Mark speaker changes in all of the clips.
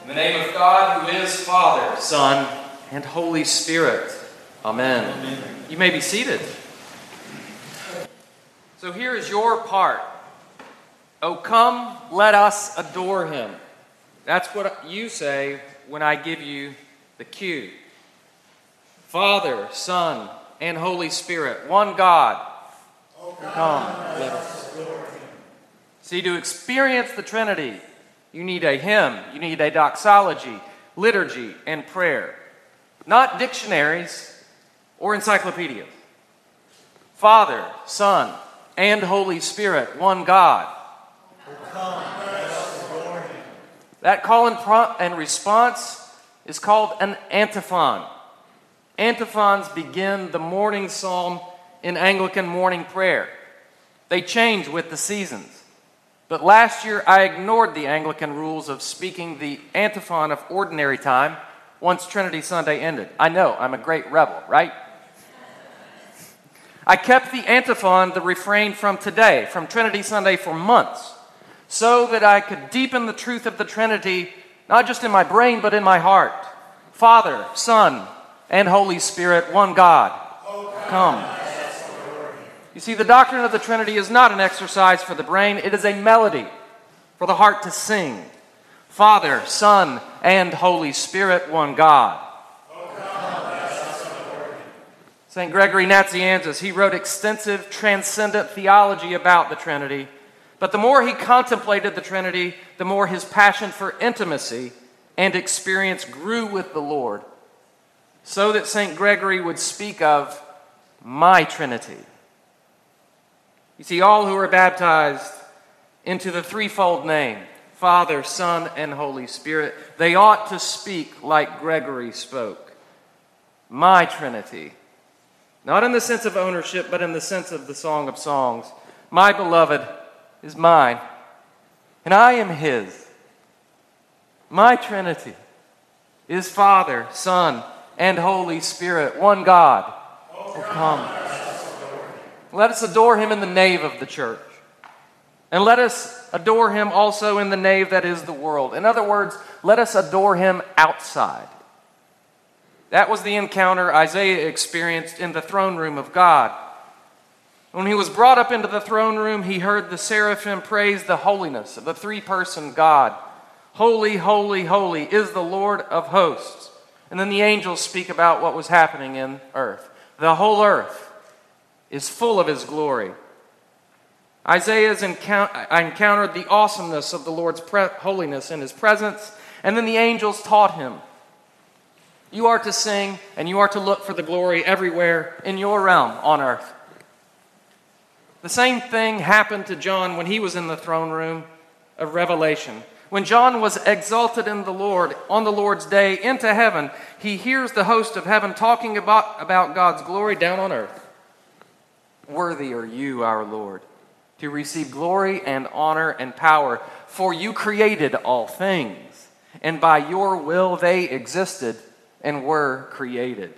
Speaker 1: In the name of God, who is Father, Son, and Holy Spirit. Amen. Amen. You may be seated. So here is your part. Oh, come, let us adore him. That's what you say when I give you the cue. Father, Son, and Holy Spirit, one God.
Speaker 2: Oh,
Speaker 1: come, let us adore him. See, to experience the Trinity, you need a hymn, you need a doxology, liturgy, and prayer. Not dictionaries or encyclopedias. Father, Son, and Holy Spirit, one God.
Speaker 2: Come, let us adore him.
Speaker 1: That call and response is called an antiphon. Antiphons begin the morning psalm in Anglican morning prayer. They change with the seasons. But last year I ignored the Anglican rules of speaking the antiphon of ordinary time once Trinity Sunday ended. I know, I'm a great rebel, right? I kept the antiphon, the refrain from today, from Trinity Sunday for months, so that I could deepen the truth of the Trinity, not just in my brain, but in my heart. Father, Son, and Holy Spirit, one God. Come. You see, the doctrine of the Trinity is not an exercise for the brain. It is a melody for the heart to sing. Father, Son, and Holy Spirit, one God. St. Gregory Nazianzus, he wrote extensive transcendent theology about the Trinity. But the more he contemplated the Trinity, the more his passion for intimacy and experience grew with the Lord. So that St. Gregory would speak of my Trinity. You see, all who are baptized into the threefold name, Father, Son, and Holy Spirit, they ought to speak like Gregory spoke. My Trinity. Not in the sense of ownership, but in the sense of the Song of Songs. My beloved is mine, and I am his. My Trinity is Father, Son, and Holy Spirit, one God. Oh, come. Let us adore him in the nave of the church. And let us adore him also in the nave that is the world. In other words, let us adore him outside. That was the encounter Isaiah experienced in the throne room of God. When he was brought up into the throne room, he heard the seraphim praise the holiness of the three-person God. Holy, holy, holy is the Lord of hosts. And then the angels speak about what was happening in earth. The whole earth is full of his glory. Isaiah encountered the awesomeness of the Lord's holiness in his presence, and then the angels taught him. You are to sing, and you are to look for the glory everywhere in your realm on earth. The same thing happened to John when he was in the throne room of Revelation. When John was exalted in the Lord on the Lord's day into heaven, he hears the host of heaven talking about God's glory down on earth. Worthy are you, our Lord, to receive glory and honor and power, for you created all things, and by your will they existed and were created.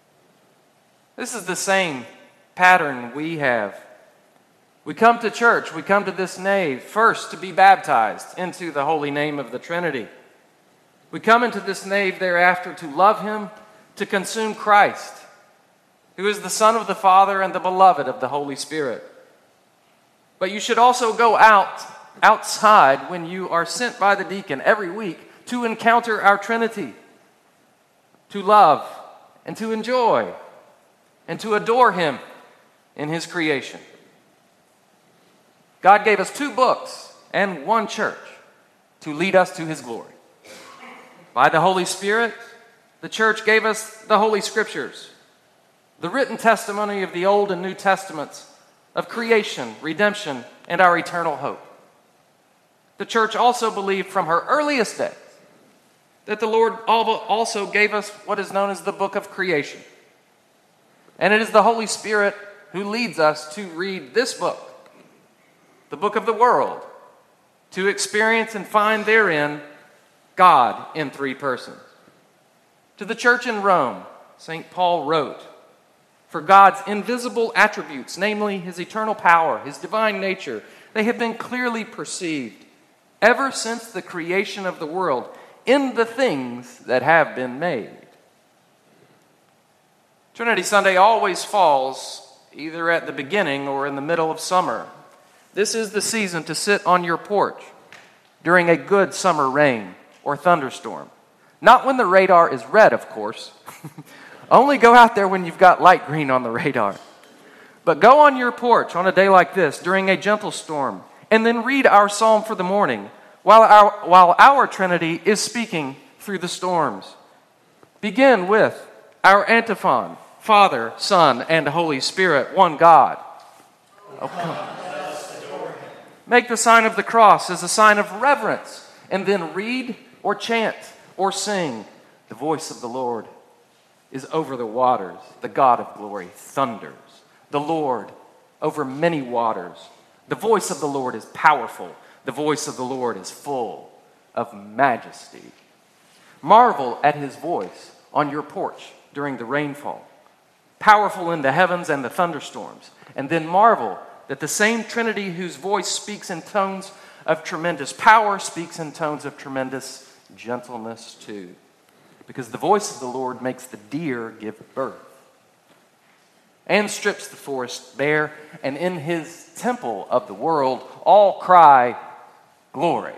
Speaker 1: This is the same pattern we have. We come to church, we come to this nave first to be baptized into the holy name of the Trinity. We come into this nave thereafter to love him, to consume Christ, who is the Son of the Father and the beloved of the Holy Spirit. But you should also go outside when you are sent by the deacon every week to encounter our Trinity, to love and to enjoy and to adore him in his creation. God gave us 2 books and 1 church to lead us to his glory. By the Holy Spirit, the church gave us the Holy Scriptures, the written testimony of the Old and New Testaments of creation, redemption, and our eternal hope. The church also believed from her earliest days that the Lord also gave us what is known as the book of creation. And it is the Holy Spirit who leads us to read this book, the book of the world, to experience and find therein God in 3 persons. To the church in Rome, St. Paul wrote, "For God's invisible attributes, namely his eternal power, his divine nature, they have been clearly perceived ever since the creation of the world in the things that have been made. Trinity Sunday always falls either at the beginning or in the middle of summer. This is the season to sit on your porch during a good summer rain or thunderstorm. Not when the radar is red, of course. Only go out there when you've got light green on the radar. But go on your porch on a day like this during a gentle storm and then read our psalm for the morning while our Trinity is speaking through the storms. Begin with our antiphon, Father, Son, and Holy Spirit, one God. Oh, come. Make the sign of the cross as a sign of reverence, and then read or chant or sing. The voice of the Lord is over the waters. The God of glory thunders. The Lord over many waters. The voice of the Lord is powerful. The voice of the Lord is full of majesty. Marvel at his voice on your porch during the rainfall, powerful in the heavens and the thunderstorms. And then marvel that the same Trinity whose voice speaks in tones of tremendous power speaks in tones of tremendous gentleness too. Because the voice of the Lord makes the deer give birth and strips the forest bare, and in his temple of the world all cry, glory.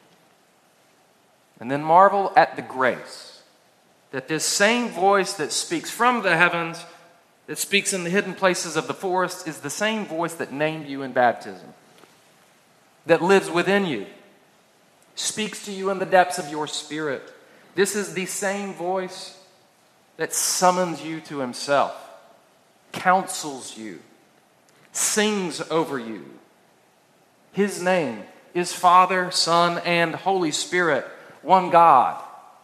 Speaker 1: And then marvel at the grace that this same voice that speaks from the heavens, that speaks in the hidden places of the forest, is the same voice that named you in baptism, that lives within you, speaks to you in the depths of your spirit. This is the same voice that summons you to himself, counsels you, sings over you. His name is Father, Son, and Holy Spirit, one God.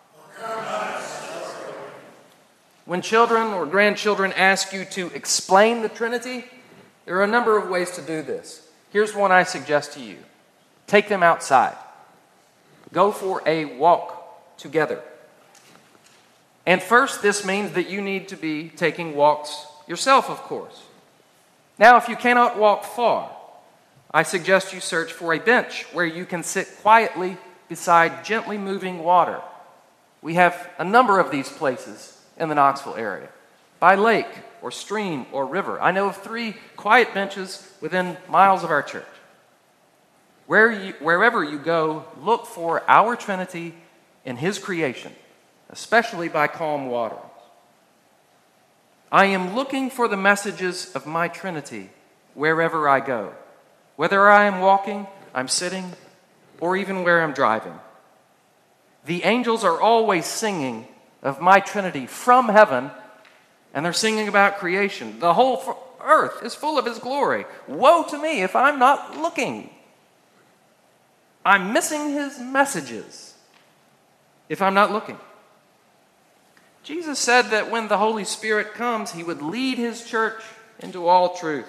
Speaker 1: When children or grandchildren ask you to explain the Trinity, there are a number of ways to do this. Here's one I suggest to you. Take them outside. Go for a walk together. And first, this means that you need to be taking walks yourself, of course. Now, if you cannot walk far, I suggest you search for a bench where you can sit quietly beside gently moving water. We have a number of these places in the Knoxville area, by lake or stream or river. I know of 3 quiet benches within miles of our church. Wherever you go, look for our Trinity in his creation, especially by calm waters. I am looking for the messages of my Trinity wherever I go, whether I am walking, I'm sitting, or even where I'm driving. The angels are always singing of my Trinity from heaven, and they're singing about creation. The whole earth is full of his glory. Woe to me if I'm not looking. I'm missing his messages if I'm not looking. Jesus said that when the Holy Spirit comes, he would lead his church into all truth.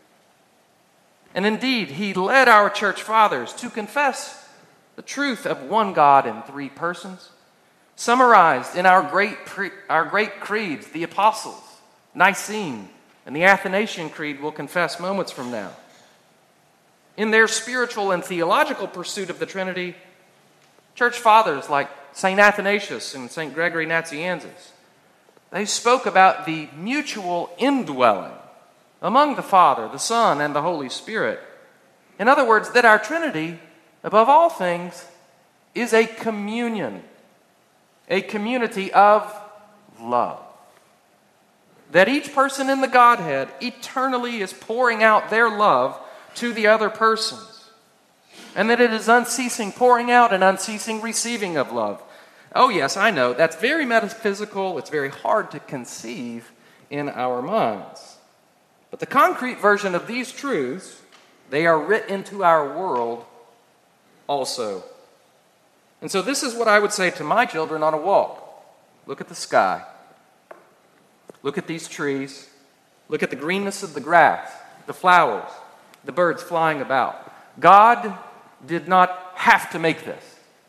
Speaker 1: And indeed, he led our church fathers to confess the truth of one God in 3 persons, summarized in our great creeds, the Apostles, Nicene, and the Athanasian Creed we'll confess moments from now. In their spiritual and theological pursuit of the Trinity, church fathers like St. Athanasius and St. Gregory Nazianzus, they spoke about the mutual indwelling among the Father, the Son, and the Holy Spirit. In other words, that our Trinity, above all things, is a communion, a community of love. That each person in the Godhead eternally is pouring out their love to the other persons. And that it is unceasing pouring out and unceasing receiving of love. Oh yes, I know, that's very metaphysical, it's very hard to conceive in our minds. But the concrete version of these truths, they are writ into our world also. And so this is what I would say to my children on a walk. Look at the sky. Look at these trees. Look at the greenness of the grass, the flowers, the birds flying about. God did not have to make this.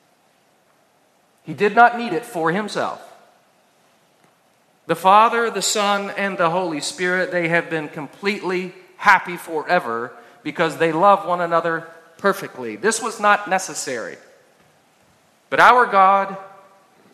Speaker 1: He did not need it for himself. The Father, the Son, and the Holy Spirit, they have been completely happy forever because they love one another perfectly. This was not necessary. But our God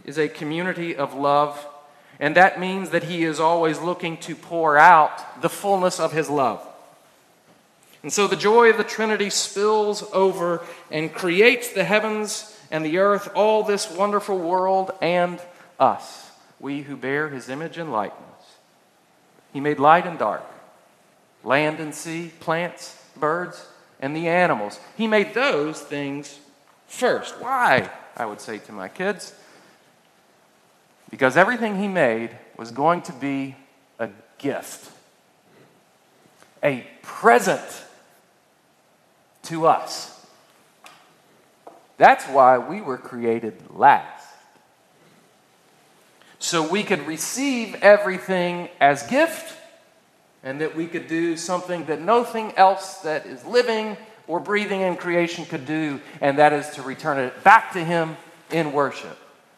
Speaker 1: is a community of love, and that means that he is always looking to pour out the fullness of his love. And so the joy of the Trinity spills over and creates the heavens and the earth, all this wonderful world, and us, we who bear his image and likeness. He made light and dark, land and sea, plants, birds, and the animals. He made those things first. Why? I would say to my kids, because everything he made was going to be a gift, a present to us. That's why we were created last. So we could receive everything as gift, and that we could do something that nothing else that is living or breathing in creation could do, and that is to return it back to him in worship.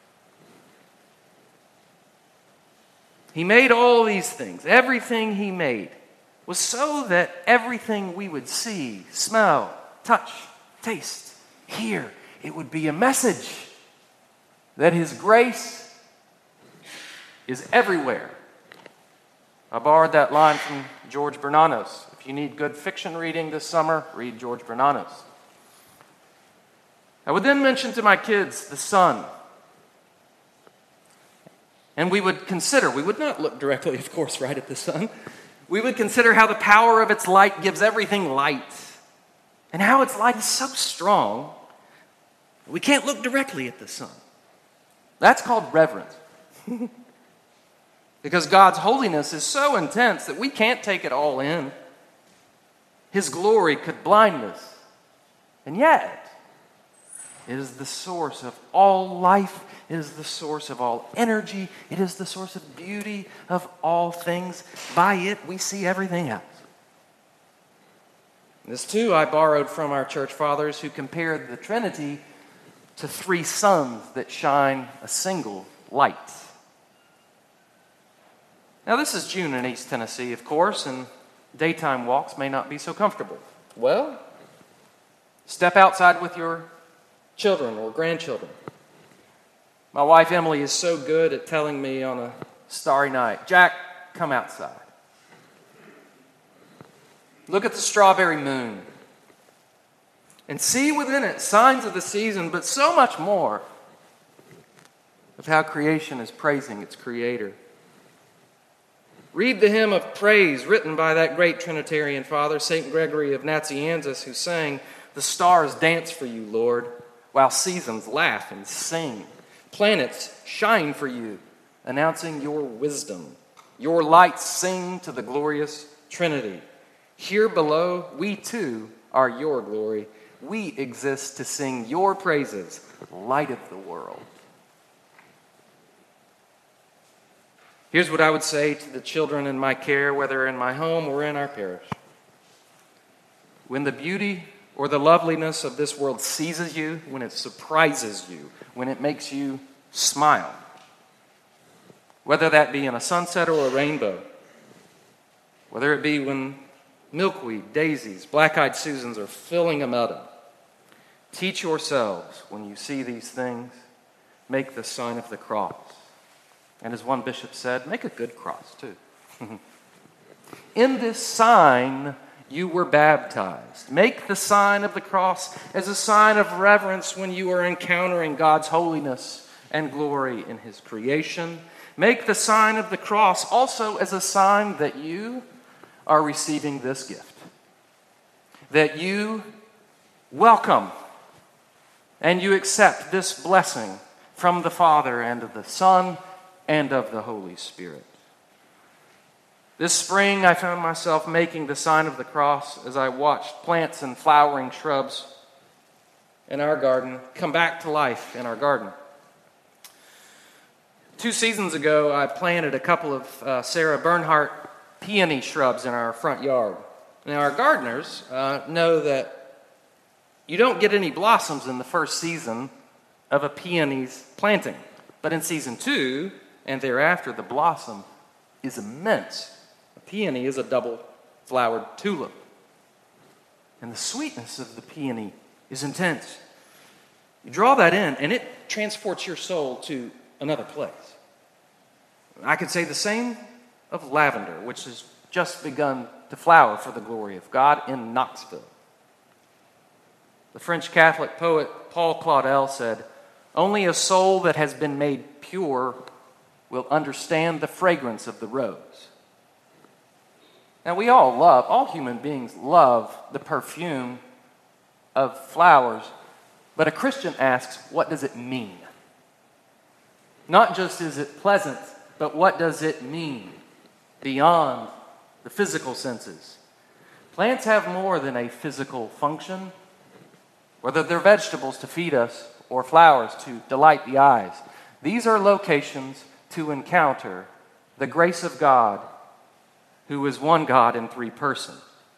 Speaker 1: He made all these things. Everything he made was so that everything we would see, smell, touch, taste, hear, it would be a message that his grace is everywhere. I borrowed that line from George Bernanos. If you need good fiction reading this summer, read George Bernanos. I would then mention to my kids the sun. And we would not look directly, of course, right at the sun. We would consider how the power of its light gives everything light. And how its light is so strong, we can't look directly at the sun. That's called reverence. Because God's holiness is so intense that we can't take it all in. His glory could blind us. And yet, it is the source of all life. It is the source of all energy. It is the source of beauty of all things. By it, we see everything else. This, too, I borrowed from our church fathers who compared the Trinity to three suns that shine a single light. Now, this is June in East Tennessee, of course, and daytime walks may not be so comfortable. Well, step outside with your children or grandchildren. My wife Emily is so good at telling me on a starry night, Jack, come outside. Look at the strawberry moon and see within it signs of the season, but so much more of how creation is praising its creator. Read the hymn of praise written by that great Trinitarian father, St. Gregory of Nazianzus, who sang, "The stars dance for you, Lord, while seasons laugh and sing. Planets shine for you, announcing your wisdom. Your lights sing to the glorious Trinity. Here below, we too are your glory. We exist to sing your praises, light of the world." Here's what I would say to the children in my care, whether in my home or in our parish. When the beauty or the loveliness of this world seizes you, when it surprises you, when it makes you smile, whether that be in a sunset or a rainbow, whether it be when milkweed, daisies, black-eyed Susans are filling a meadow, teach yourselves, when you see these things, make the sign of the cross. And as one bishop said, make a good cross too. In this sign, you were baptized. Make the sign of the cross as a sign of reverence when you are encountering God's holiness and glory in his creation. Make the sign of the cross also as a sign that you are receiving this gift. That you welcome and you accept this blessing from the Father and of the Son and of the Holy Spirit. This spring, I found myself making the sign of the cross as I watched plants and flowering shrubs in our garden come back to life in our garden. 2 seasons ago, I planted a couple of Sarah Bernhardt peony shrubs in our front yard. Now, our gardeners know that you don't get any blossoms in the first season of a peony's planting. But in season 2 and thereafter, the blossom is immense. A peony is a double-flowered tulip. And the sweetness of the peony is intense. You draw that in, and it transports your soul to another place. I could say the same of lavender, which has just begun to flower for the glory of God in Knoxville. The French Catholic poet Paul Claudel said, "Only a soul that has been made pure will understand the fragrance of the rose." Now all human beings love the perfume of flowers, but a Christian asks, what does it mean? Not just is it pleasant, but what does it mean beyond the physical senses? Plants have more than a physical function, whether they're vegetables to feed us or flowers to delight the eyes. These are locations to encounter the grace of God, who is one God in three persons.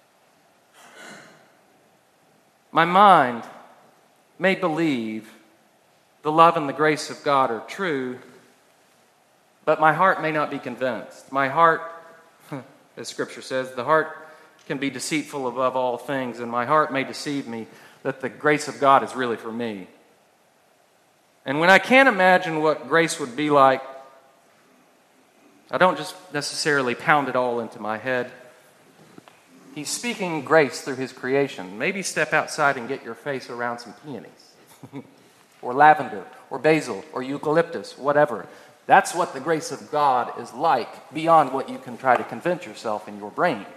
Speaker 1: My mind may believe the love and the grace of God are true, but my heart may not be convinced. My heart, as Scripture says, the heart can be deceitful above all things, and my heart may deceive me that the grace of God is really for me. And when I can't imagine what grace would be like, I don't just necessarily pound it all into my head. He's speaking grace through his creation. Maybe step outside and get your face around some peonies, or lavender, or basil, or eucalyptus, whatever. That's what the grace of God is like, beyond what you can try to convince yourself in your brain.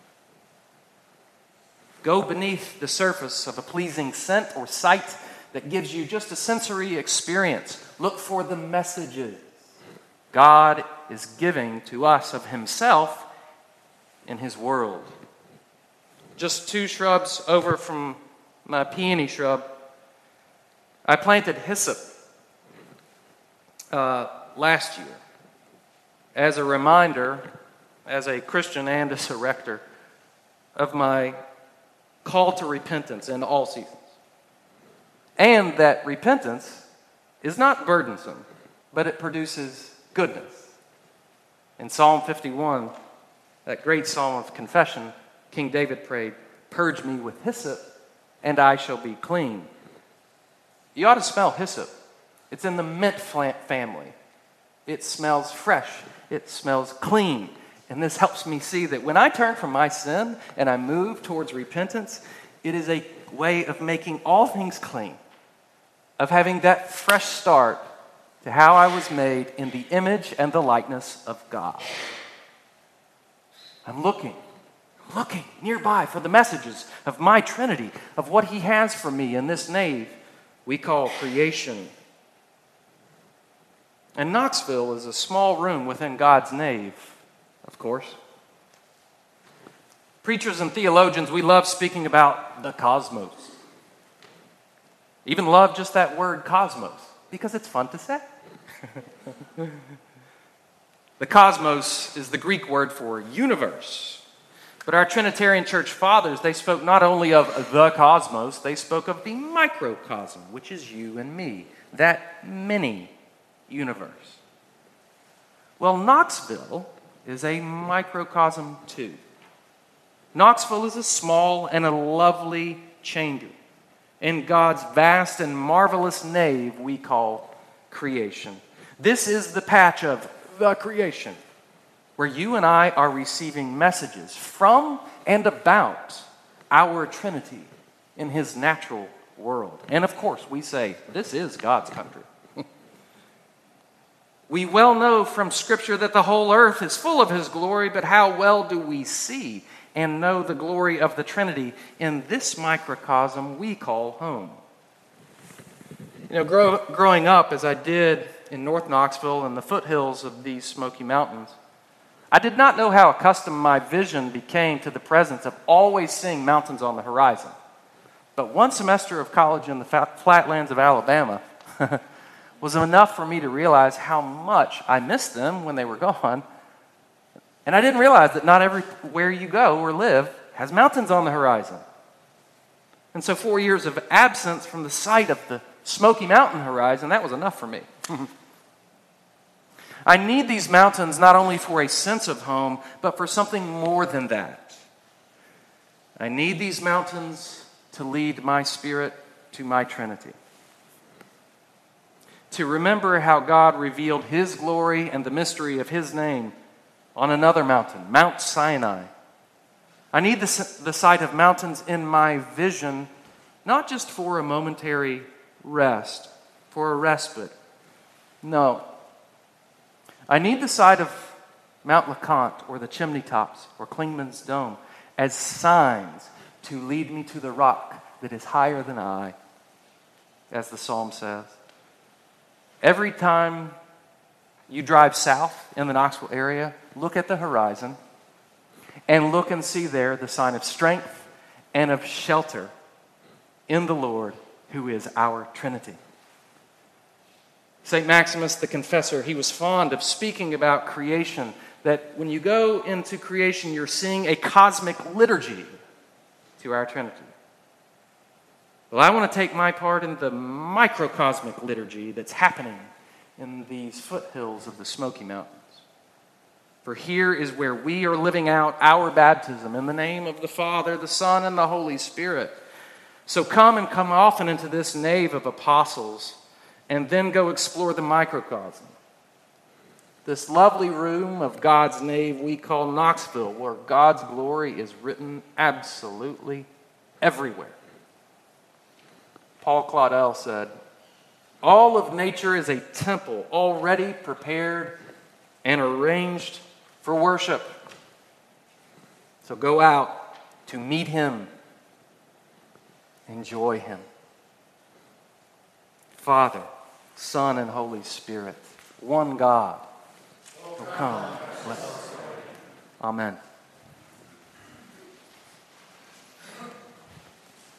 Speaker 1: Go beneath the surface of a pleasing scent or sight that gives you just a sensory experience. Look for the messages God is giving to us of himself in his world. Just 2 shrubs over from my peony shrub, I planted hyssop last year as a reminder, as a Christian and as a rector, of my call to repentance in all seasons. And that repentance is not burdensome, but it produces goodness. In Psalm 51, that great psalm of confession, King David prayed, "Purge me with hyssop, and I shall be clean." You ought to smell hyssop. It's in the mint family. It smells fresh. It smells clean. And this helps me see that when I turn from my sin and I move towards repentance, it is a way of making all things clean, of having that fresh start to how I was made in the image and the likeness of God. I'm looking nearby for the messages of my Trinity, of what he has for me in this nave we call creation. And Knoxville is a small room within God's nave, of course. Preachers and theologians, we love speaking about the cosmos. Even love just that word cosmos, because it's fun to say. The cosmos is the Greek word for universe. But our Trinitarian church fathers, they spoke not only of the cosmos, they spoke of the microcosm, which is you and me, that mini universe. Well, Knoxville is a microcosm too. Knoxville is a small and a lovely chamber in God's vast and marvelous nave we call creation. This is the patch of the creation where you and I are receiving messages from and about our Trinity in his natural world. And of course, we say, this is God's country. We well know from Scripture that the whole earth is full of his glory, but how well do we see and know the glory of the Trinity in this microcosm we call home? You know, growing up as I did in North Knoxville and the foothills of these Smoky Mountains, I did not know how accustomed my vision became to the presence of always seeing mountains on the horizon. But one semester of college in the flatlands of Alabama was enough for me to realize how much I missed them when they were gone. And I didn't realize that not everywhere you go or live has mountains on the horizon. And so 4 years of absence from the sight of the Smoky Mountain horizon, that was enough for me. I need these mountains not only for a sense of home, but for something more than that. I need these mountains to lead my spirit to my Trinity. to remember how God revealed His glory and the mystery of His name on another mountain, Mount Sinai. I need the sight of mountains in my vision, not just for a momentary rest, for a respite. No. I need the sight of Mount LeConte or the chimney tops or Clingman's Dome as signs to lead me to the rock that is higher than I, as the psalm says. Every time you drive south in the Knoxville area, look at the horizon and look and see there the sign of strength and of shelter in the Lord, who is our Trinity. St. Maximus the Confessor, he was fond of speaking about creation, that when you go into creation, you're seeing a cosmic liturgy to our Trinity. Well, I want to take my part in the microcosmic liturgy that's happening in these foothills of the Smoky Mountains. For here is where we are living out our baptism in the name of the Father, the Son, and the Holy Spirit. So come often into this nave of apostles, and then go explore the microcosm. This lovely room of God's nave we call Knoxville, where God's glory is written absolutely everywhere. Paul Claudel said, "All of nature is a temple already prepared and arranged for worship." So go out to meet Him. Enjoy Him. Father, Son, and Holy Spirit, one God, will come. Amen.